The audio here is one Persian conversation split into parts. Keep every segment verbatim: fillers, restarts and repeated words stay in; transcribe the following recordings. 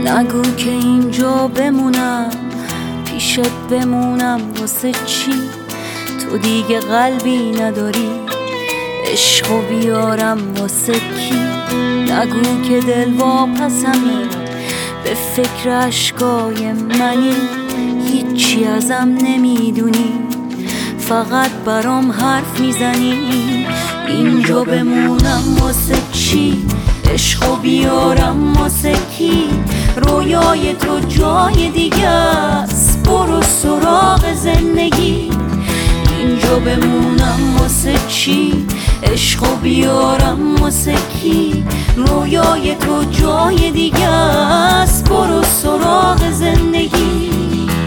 نگو که اینجا بمونم، پیشت بمونم واسه چی؟ تو دیگه قلبی نداری، عشقو بیارم واسه کی؟ نگو که دل واپسمی، به فکر عشقای منی، هیچی ازم نمیدونی، فقط برام حرف میزنی. اینجا بمونم واسه چی؟ عشقو بیارم واسه کی؟ رویای تو جای دیگه است، برو سراغ زندگی. اینجا بمونم واسه چی؟ عشقو بیارم واسه کی؟ رویای تو جای دیگه است، برو سراغ زندگی.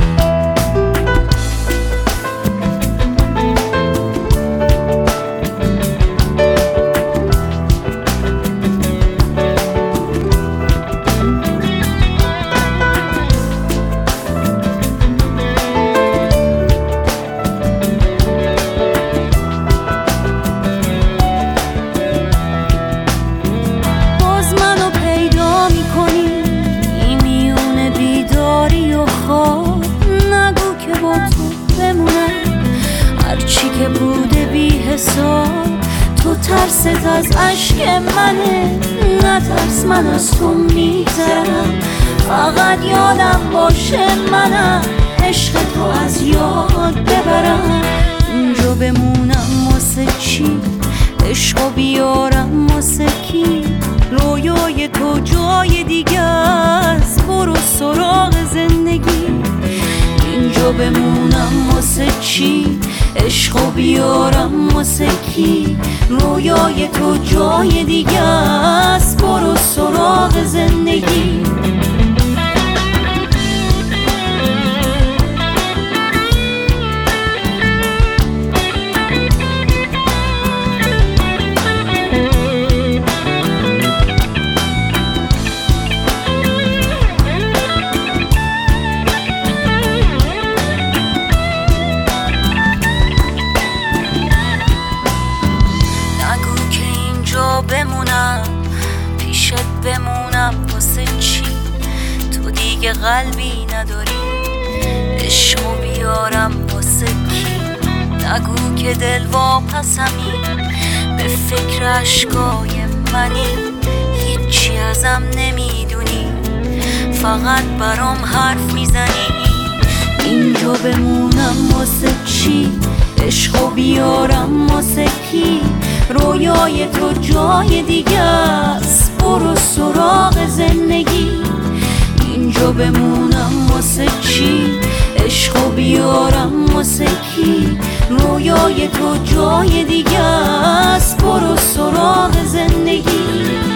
هرچی که بوده بی حساب، تو ترست از عشق منه، نترس من از تو میگذرم، فقط یادم باشه منم عشق تو از یاد ببرم. اینجا بمونم واسه چی؟ عشقو بیارم واسه کی؟ رویای تو جای دیگه است، برو سراغ زندگی. اینجا بمونم واسه چی؟ عشقو بیارم واسه کی؟ رویای تو جای دیگه است، برو سراغ زندگی. بمونم پیشت بمونم واسه چی؟ تو دیگه قلبی نداری، عشقو بیارم واسه کی؟ نگو که دل واپسمی، به فکر عشقای منی، هیچی ازم نمیدونی، فقط برام حرف میزنی. اینجا بمونم واسه چی؟ عشقو بیارم واسه کی؟ رویای تو جای دیگه است، برو سراغ زندگی. اینجا بمونم واسه چی؟ عشقو بیارم واسه کی؟ رویای تو جای دیگه است، برو سراغ زندگی.